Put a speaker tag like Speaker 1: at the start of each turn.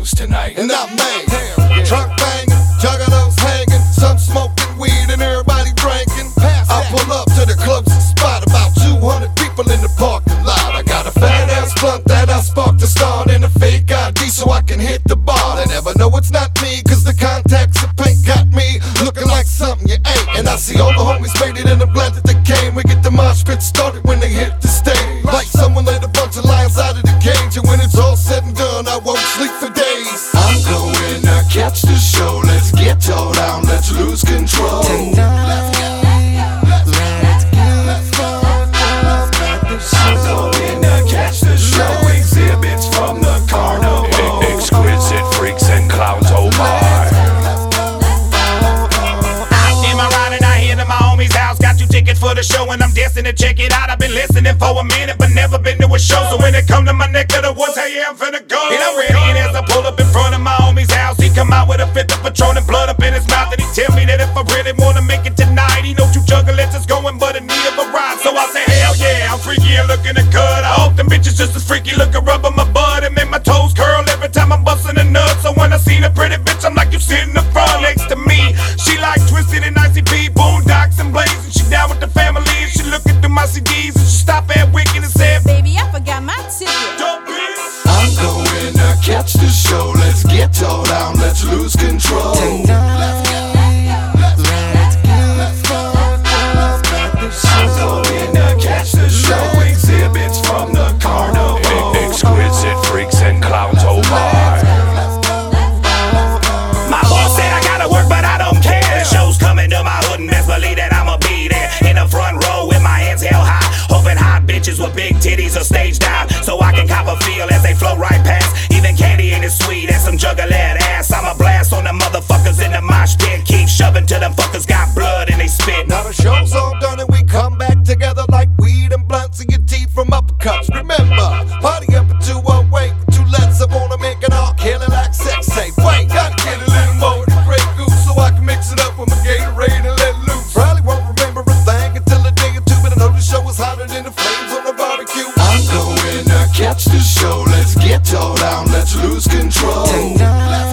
Speaker 1: house tonight.
Speaker 2: And I'm made, trunk banging, juggalos hanging, some smoking weed and everybody drinking. I pull up to the closest spot, about 200 people in the parking lot. I got a fat ass blunt that I sparked to start and a fake ID so I can hit the bar. They never know it's not me, cause the contacts of paint got me looking like something you ain't. And I see all the homies faded in the blood that they came. We get the mosh pit started when they hit the stage, like someone let a bunch of lions out of the cage. And when it's all said and done, I won't sleep for days. I'm going to catch the show. Let's get tore down, let's lose control.
Speaker 3: Tonight, let's get fucked up at the show.
Speaker 1: I'm going to catch the show. Exhibits from the carnival. Exquisite freaks and clowns, oh my.
Speaker 4: Out in my ride and I head to my homie's house. Got you tickets for the show and I'm destined to check it out. I've been listening for a minute but never been to a show. So when it come to my neck of the woods, hey yeah, I'm finna go. And I'm ready, and as I pull up in front of my homie's house, he come out with a fifth of Patron and blood up in his mouth. And he tell me that if I really wanna make it tonight, he know two juggalettes is going but in need of a ride. So I say hell yeah, I'm freaky and looking to cut. I hope them bitches just as freaky looking rub on my butt and make my toes curl every time I'm busting a nut. So when I see a pretty bitch, I'm like, you sit in the front next to me. She like Twisted and ICP, Boondocks and Blaze, and she down with the family. And she looking through my CDs and she stop at Wicked and said,
Speaker 5: Baby, I forgot my ticket.
Speaker 4: don't be.
Speaker 2: I'm going to catch the show. Let's get tore down, let's lose control.
Speaker 3: Tonight, let's get fucked up at the show.
Speaker 1: Going to catch the show. Exhibits from the carnival. Exquisite freaks and clowns, oh my.
Speaker 4: My boss said I gotta work, but I don't care. The show's coming to my hood and best believe that I'ma be there in the front row with my hands held high, hoping hot bitches with big titties are stage dive, so I can cop a feel as they flow right past. Even candy ain't as sweet as some juggalette ass. I'm a blast on the motherfuckers in the mosh pit. Keep shoving till them fuckers got blood and they spit.
Speaker 2: Now the show's all done and we come back together like weed and blunts and your teeth from uppercuts. Remember, party up at 208 with two legs. I wanna make an all killing like sex tape. Wait, gotta get a little more than Grey Goose so I can mix it up with my Gatorade and let loose. Probably won't remember a thing until a day or two, but I know the show is hotter than the flames on the barbecue. I'm going to catch the show. Let's get tore down, let's lose control.
Speaker 3: Tonight,